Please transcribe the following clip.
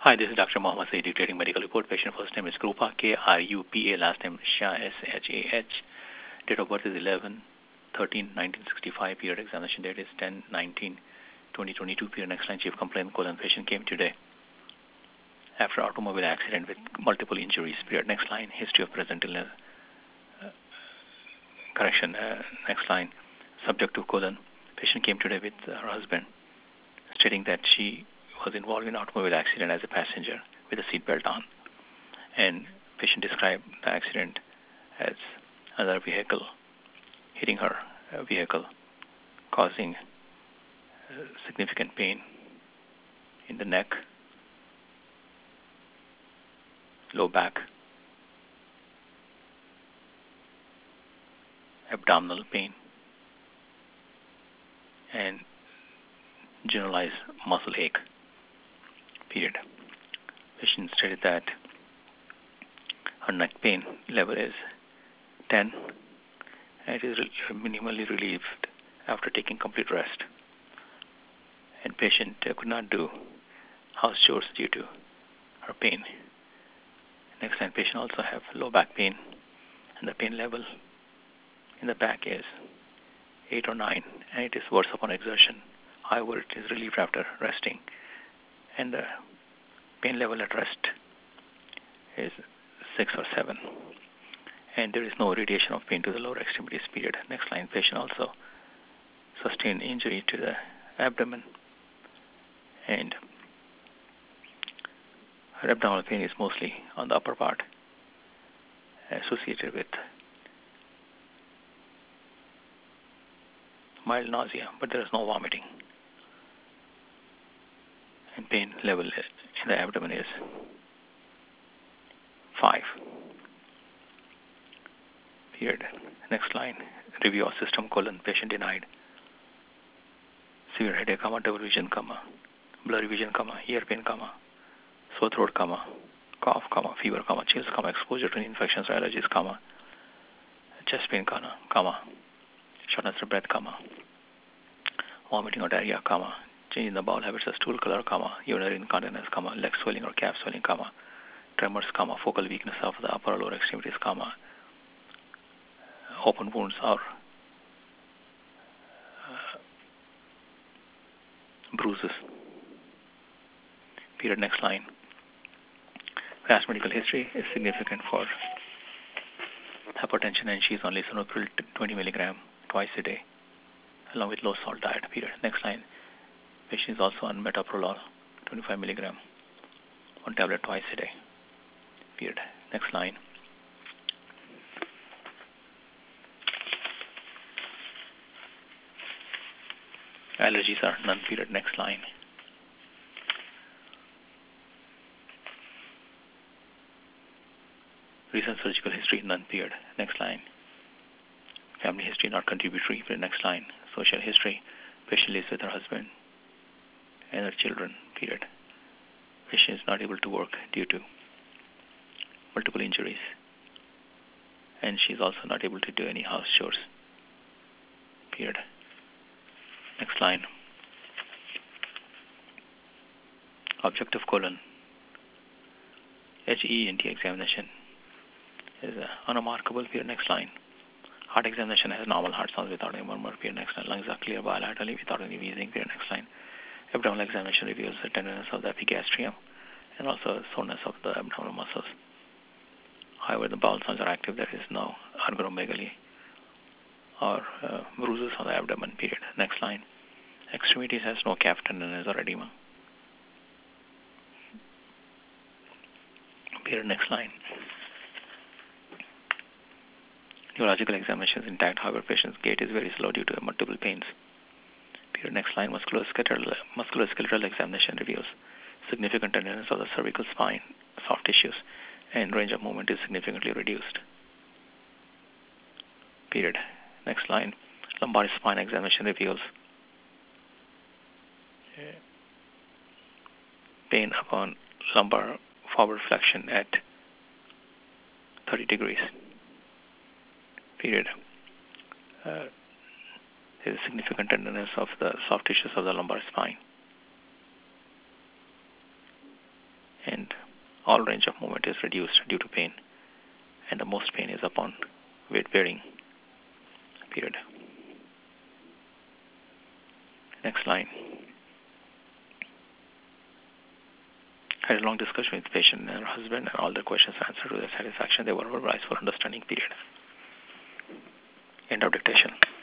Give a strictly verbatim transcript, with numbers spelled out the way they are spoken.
Hi, this is Doctor Mohammed Saeed, dictating medical report. Patient first name is Krupa, K R U P A, last name Shah, S H A H. Date of birth is eleven thirteen nineteen sixty-five. Period examination date is ten nineteen twenty twenty-two. Period next line, chief complaint, colon patient came today after automobile accident with multiple injuries. Period next line, history of present illness. Uh, correction, uh, next line, subject to colon. Patient came today with her husband, stating that she was involved in automobile accident as a passenger with a seatbelt on. And patient described the accident as another vehicle hitting her uh, vehicle, causing uh, significant pain in the neck, low back, abdominal pain, and generalized muscle ache. Period. Patient stated that her neck pain level is ten and it is minimally relieved after taking complete rest. And patient uh, could not do house chores due to her pain. Next time, patient also have low back pain, and the pain level in the back is eight or nine, and it is worse upon exertion. However, it is relieved after resting, and the pain level at rest is six or seven, and there is no radiation of pain to the lower extremities. Period. Next line, patient also sustained injury to the abdomen, and her abdominal pain is mostly on the upper part, associated with mild nausea, but there is no vomiting. And pain level in the abdomen is five. Period. Next line, review of system colon, patient denied severe headache, comma, double vision, comma, blurry vision, comma, ear pain, comma, sore throat, comma, cough, comma, fever, comma, chills, comma, exposure to infections or allergies, comma, chest pain, comma, comma, shortness of breath, comma, vomiting or diarrhea, comma, change in the bowel habits of stool color, comma, urinary incontinence, comma, leg swelling or calf swelling, comma, tremors, comma, focal weakness of the upper or lower extremities, comma, open wounds or uh, bruises. Period. Next line. Past medical history is significant for hypertension, and she is on lisinopril twenty milligram twice a day, along with low salt diet. Period. Next line. Patient is also on metoprolol twenty-five milligram, one tablet twice a day. Period. Next line. Allergies are none. Period. Next line. Recent surgical history none. Period. Next line. Family history not contributory. Period. Next line. Social history. Patient lives with her husband and her children. Period. Patient is not able to work due to multiple injuries, and she is also not able to do any house chores. Period. Next line. Objective colon. H E N T examination is uh, unremarkable. Period. Next line. Heart examination has normal heart sounds without any murmur. Period. Next line. Lungs are clear bilaterally without any wheezing. Period. Next line. Abdominal examination reveals the tenderness of the epigastrium and also soreness of the abdominal muscles. However, the bowel sounds are active. There is no argyromegaly or uh, bruises on the abdomen. Period. Next line. Extremities has no calf tenderness or edema. Period. Next line. Neurological examination is intact. However, patient's gait is very slow due to multiple pains. Period. Next line. Musculoskeletal, musculoskeletal examination reveals significant tenderness of the cervical spine, soft tissues, and range of movement is significantly reduced. Period. Next line. Lumbar spine examination reveals pain upon lumbar forward flexion at thirty degrees. Period. Uh, there is significant tenderness of the soft tissues of the lumbar spine. and all range of movement is reduced due to pain, and the most pain is upon weight bearing. Period. Next line. Had a long discussion with the patient and her husband, and all their questions answered to their satisfaction. They were advised for understanding. Period. End of dictation.